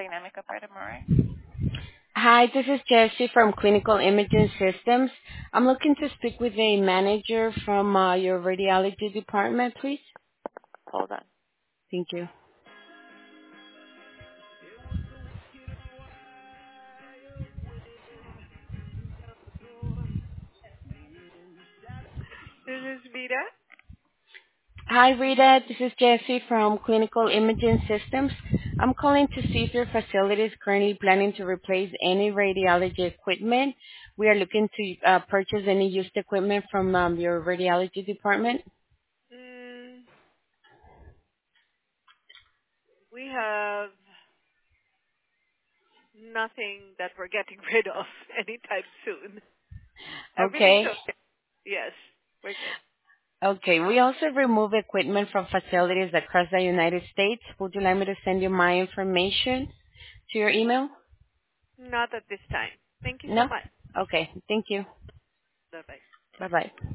Hi, this is Jessie from Clinical Imaging Systems. I'm looking to speak with a manager from your radiology department, please. Thank you. Hi, Rita. This is Jessie from Clinical Imaging Systems. I'm calling to see if your facility is currently planning to replace any radiology equipment. We are looking to purchase any used equipment from your radiology department. We have nothing that we're getting rid of anytime soon. Everything's Okay. okay. Yes, we're good. Okay. We also remove equipment from facilities across the United States. Would you like me to send you my information to your email? Not at this time. Thank you so No? much. Okay. Thank you. Bye-bye. Bye-bye.